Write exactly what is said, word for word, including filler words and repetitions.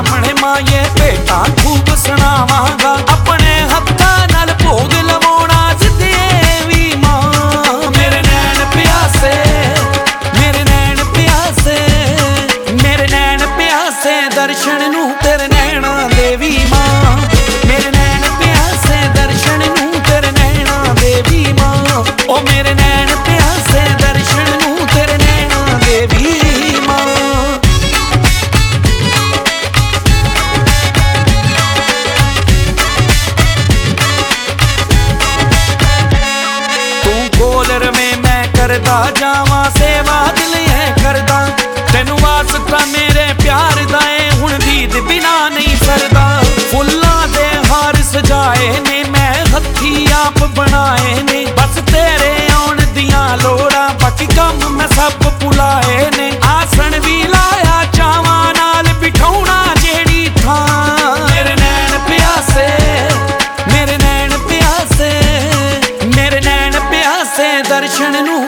सामने माये भेटा खूब सुनावांगा अपने हत्थां नाल भोग लवाउणा जिद्दिए वी मां मेरे नैन प्यासे मेरे नैन प्यासे मेरे नैन प्यासे दर्शन नूं तेरे नैना देवी मां मेरे नैन प्यासे दर्शन नूं तेरे नैना देवी मां ओ मेरे नैन प्यासे दर्शन नूं तेरे नैना देवी मां करदा जावा सेवा दिल है करदा तेनू वास्ता मेरे प्यार दा ए हुण दीद बिना नहीं सरदा फुल्लां दे हार सजाए ने मैं हत्थी आप बनाए ने बस तेरे आउण दियां लोड़ां बाकी कम मैं सब भुलाए ने आसन भी लाया चावां नाल बिठाउणा जेड़ी थां मेरे नैन प्यासे मेरे नैन प्यासे मेरे नैन प्यासे दर्शन नूं